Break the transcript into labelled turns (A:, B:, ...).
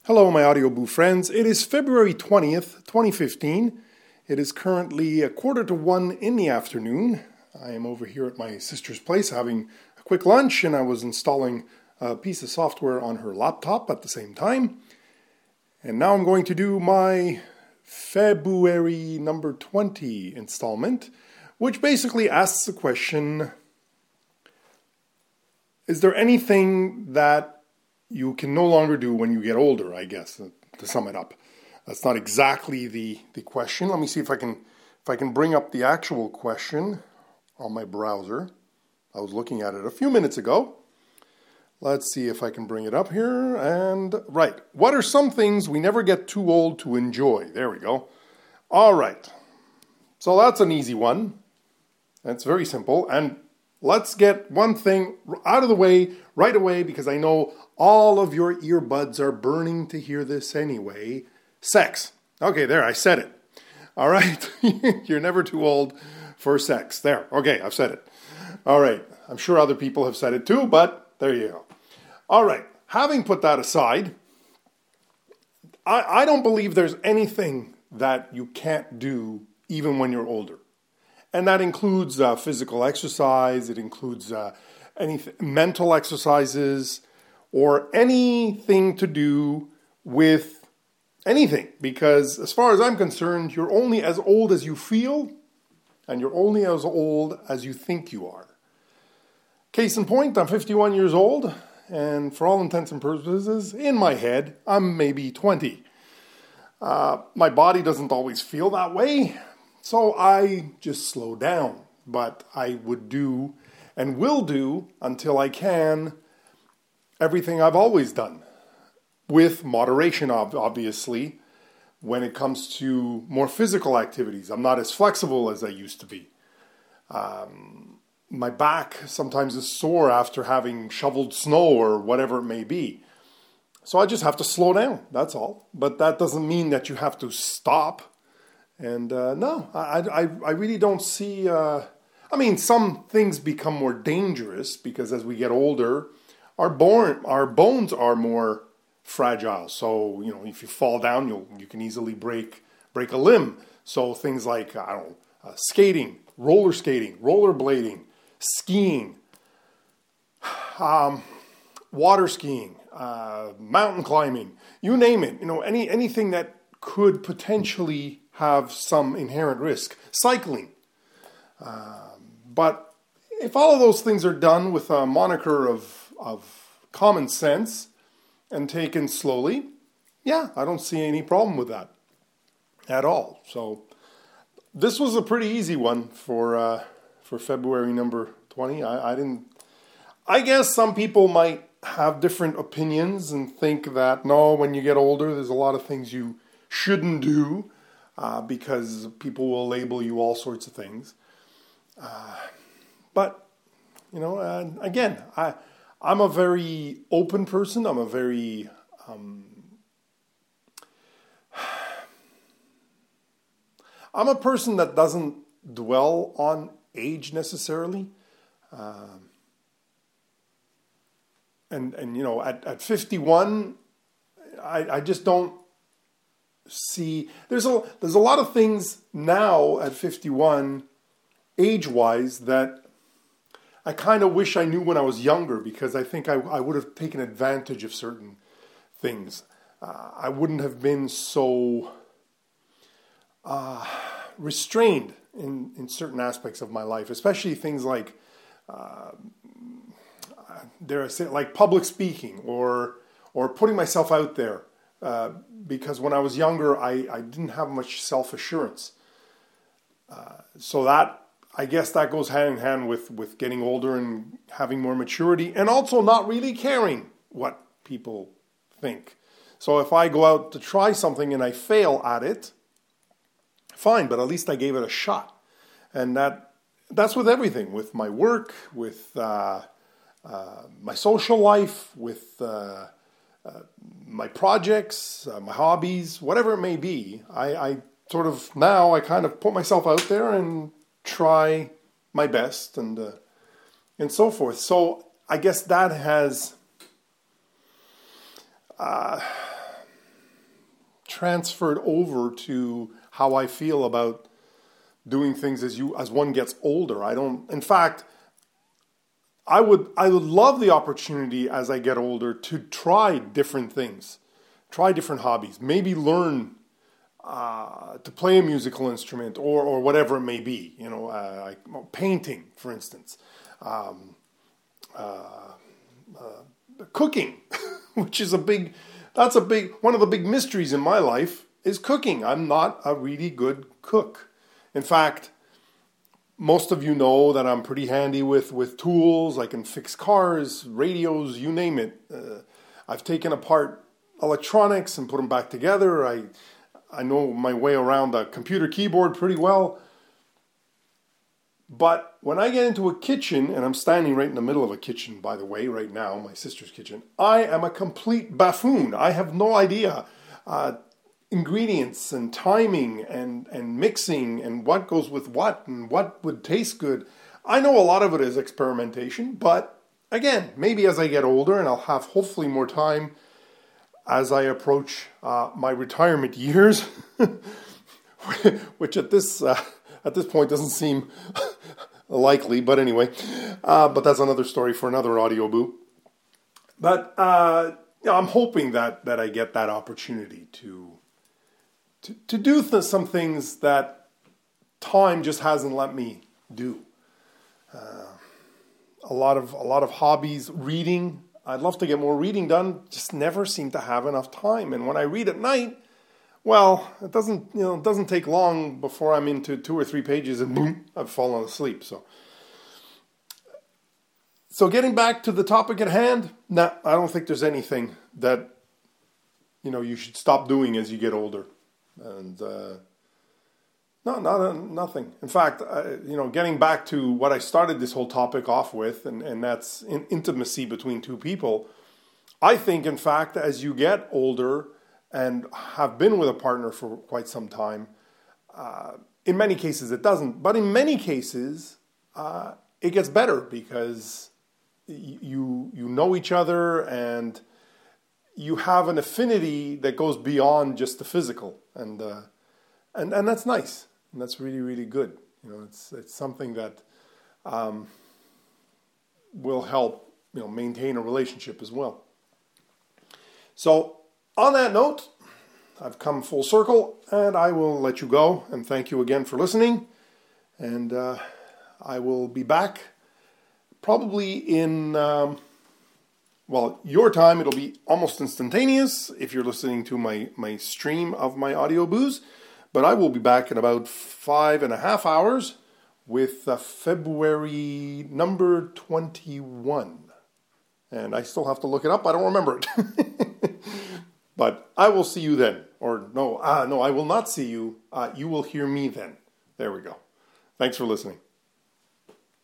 A: Hello, my Audioboo friends. It is February 20th, 2015. It is currently 1:45 in the afternoon. I am over here at my sister's place having a quick lunch, and I was installing a piece of software on her laptop at the same time. And now I'm going to do my February number 20 installment, which basically asks the question, is there anything that you can no longer do when you get older, I guess, to sum it up. That's not exactly the question. Let me see if I can bring up the actual question on my browser. I was looking at it a few minutes ago. Let's see if I can bring it up here. And right, what are some things we never get too old to enjoy? There we go. All right. So that's an easy one. That's very simple. And let's get one thing out of the way right away, because I know all of your earbuds are burning to hear this anyway. Sex. Okay, there, I said it. All right. You're never too old for sex. There. Okay, I've said it. All right. I'm sure other people have said it too, but there you go. All right. Having put that aside, I don't believe there's anything that you can't do even when you're older. And that includes physical exercise. It includes mental exercises, or anything to do with anything. Because as far as I'm concerned, you're only as old as you feel, and you're only as old as you think you are. Case in point, I'm 51 years old, and for all intents and purposes, in my head, I'm maybe 20. My body doesn't always feel that way, so I just slow down. But I would do and will do until I can everything I've always done, with moderation, obviously, when it comes to more physical activities. I'm not as flexible as I used to be. My back sometimes is sore after having shoveled snow or whatever it may be. So I just have to slow down, that's all. But that doesn't mean that you have to stop. And no, I really don't see... some things become more dangerous because as we get older, our bones are more fragile. So, if you fall down, you can easily break a limb. So things like, skating, roller skating, rollerblading, skiing, water skiing, mountain climbing, you name it. Anything that could potentially have some inherent risk. Cycling. But if all of those things are done with a moniker of common sense and taken slowly, yeah, I don't see any problem with that at all. So this was a pretty easy one for February number 20. I guess some people might have different opinions and think that, no, when you get older, there's a lot of things you shouldn't do because people will label you all sorts of things. But, again, I'm a very open person. I'm a very, I'm a person that doesn't dwell on age necessarily. At 51, I just don't see, there's a lot of things now at 51 age-wise that I kind of wish I knew when I was younger, because I think I would have taken advantage of certain things. I wouldn't have been so restrained in certain aspects of my life, especially things like, like public speaking or putting myself out there. Because when I was younger, I didn't have much self-assurance. So that, I guess that goes hand in hand with getting older and having more maturity, and also not really caring what people think. So if I go out to try something and I fail at it, fine, but at least I gave it a shot. And that's with everything, with my work, with my social life, with my projects, my hobbies, whatever it may be. I kind of put myself out there and try my best and so forth. So I guess that has transferred over to how I feel about doing things as one gets older. In fact, I would love the opportunity as I get older to try different things, try different hobbies, maybe learn to play a musical instrument or whatever it may be. Painting, for instance, cooking, which is one of the big mysteries in my life is cooking. I'm not a really good cook. In fact, most of you know that I'm pretty handy with tools. I can fix cars, radios, you name it. I've taken apart electronics and put them back together. I know my way around a computer keyboard pretty well. But when I get into a kitchen, and I'm standing right in the middle of a kitchen, by the way, right now, my sister's kitchen, I am a complete buffoon. I have no idea ingredients and timing and mixing and what goes with what and what would taste good. I know a lot of it is experimentation, but again, maybe as I get older and I'll have hopefully more time as I approach my retirement years, which at this point doesn't seem likely, but anyway, but that's another story for another audio boo. But I'm hoping that I get that opportunity to do some things that time just hasn't let me do. A lot of hobbies, reading. I'd love to get more reading done. Just never seem to have enough time. And when I read at night, well, it doesn't take long before I'm into 2 or 3 pages and boom, I've fallen asleep. So getting back to the topic at hand, I don't think there's anything that you should stop doing as you get older. And nothing. In fact, getting back to what I started this whole topic off with, and that's intimacy between two people. I think, in fact, as you get older and have been with a partner for quite some time, in many cases it doesn't, but in many cases it gets better because you know each other and you have an affinity that goes beyond just the physical, and that's nice, and that's really, really good. It's something that will help maintain a relationship as well. So on that note, I've come full circle, and I will let you go, and thank you again for listening, and I will be back probably in your time. It'll be almost instantaneous if you're listening to my stream of my audio boos. But I will be back in about 5.5 hours with February number 21. And I still have to look it up. I don't remember it. But I will see you then. Or no, I will not see you. You will hear me then. There we go. Thanks for listening.